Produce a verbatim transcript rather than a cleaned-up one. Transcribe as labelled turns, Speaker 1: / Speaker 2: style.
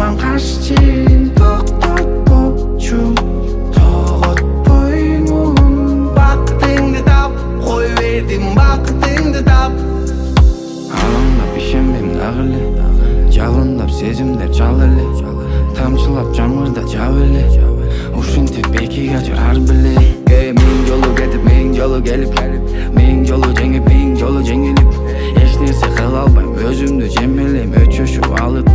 Speaker 1: заман каршы токтотпочу тоготпоймун бакытыңды тап кой бердим бакытыңды тап алаңдап ишенбейм дагы эле жалындап сезимдер жал эле тамчылап жамырда жап эле ушинтип бекиге ажырар беле миң жолу кетип миң жолу келип миң жолу жеңип миң жолу жеңилип эч нерсе кыла албайм өзүмдү жемелейм өчөшүп алып